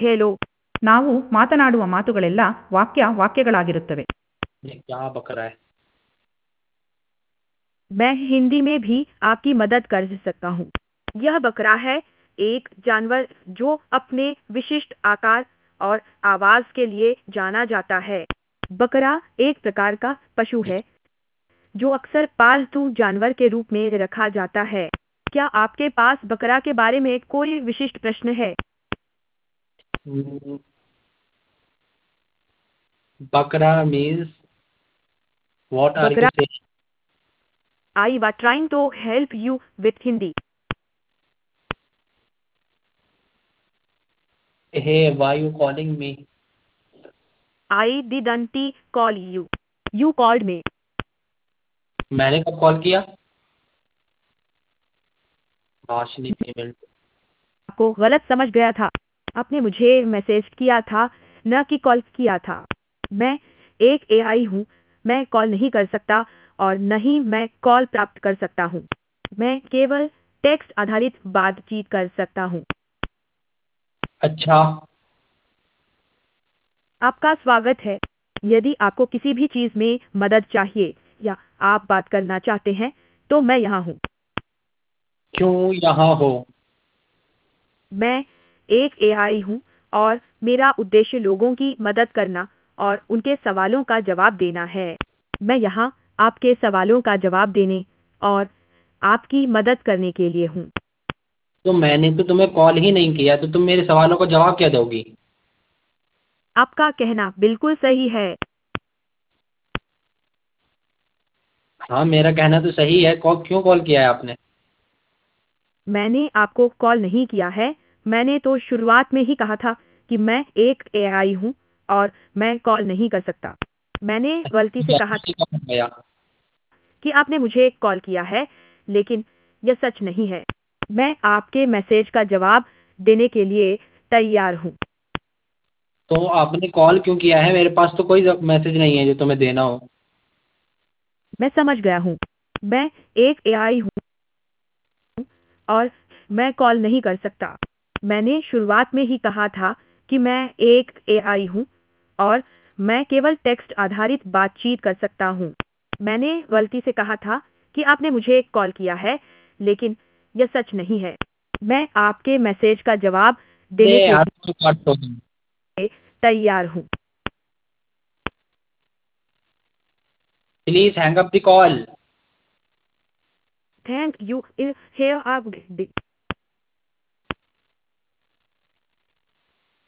ಹೇಳು. ನಾವು ಮಾತನಾಡುವ ಮಾತುಗಳೆಲ್ಲ ವಾಕ್ಯಗಳಾಗಿರುತ್ತವೆ. ये क्या बक रहा है? मैं हिंदी में भी आपकी मदद कर सकता हूँ. यह बकरा है, एक जानवर जो अपने विशिष्ट आकार और आवाज के लिए जाना जाता है. बकरा एक प्रकार का पशु है जो अक्सर पालतू जानवर के रूप में रखा जाता है. क्या आपके पास बकरा के बारे में कोई विशिष्ट प्रश्न है? Hmm, bakra means what are you bakra. Saying? I was trying to help you with Hindi. Hey why you calling me? I didn't call you. You called me. मैंने कब कॉल किया? भाषणी पेमेंट। आपको गलत समझ गया था. आपने मुझे मैसेज किया था, न कि कॉल किया था. मैं एक एआई हूँ. मैं कॉल नहीं कर सकता और न ही मैं कॉल प्राप्त कर सकता हूँ. मैं केवल टेक्स्ट आधारित बातचीत कर सकता हूँ. अच्छा। आपका स्वागत है. यदि आपको किसी भी चीज में मदद चाहिए या आप बात करना चाहते हैं तो मैं यहाँ हूँ. क्यों यहाँ हो? मैं एक एआई हूँ और मेरा उद्देश्य लोगों की मदद करना और उनके सवालों का जवाब देना है. मैं यहाँ आपके सवालों का जवाब देने और आपकी मदद करने के लिए हूँ. तो मैंने तो तुम्हें कॉल ही नहीं किया, तो तुम मेरे सवालों का जवाब क्या दोगी? आपका कहना बिल्कुल सही है. हाँ, मेरा कहना तो सही है। क्यों कॉल किया है आपने? मैंने आपको कॉल नहीं किया है. मैंने तो शुरुआत में ही कहा था कि मैं एक एआई हूँ और मैं कॉल नहीं कर सकता. मैंने गलती से कहा जल्दी कब गया? कि आपने मुझे कॉल किया है, लेकिन यह सच नहीं है. मैं आपके मैसेज का जवाब देने के लिए तैयार हूँ. तो आपने कॉल क्यों किया है? मेरे पास तो कोई मैसेज नहीं है जो तुम्हें देना हो। मैं समझ गया हूँ. मैं एक एआई हूँ और मैं कॉल नहीं कर सकता. मैंने शुरुआत में ही कहा था कि मैं एक एआई हूँ और मैं केवल टेक्स्ट आधारित बातचीत कर सकता हूँ. मैंने गलती से कहा था कि आपने मुझे कॉल किया है, लेकिन यह सच नहीं है. मैं आपके मैसेज का जवाब देने के यार तो काट दो तुम। लिए तैयार हूँ. Please hang up the call. Thank you. Here आप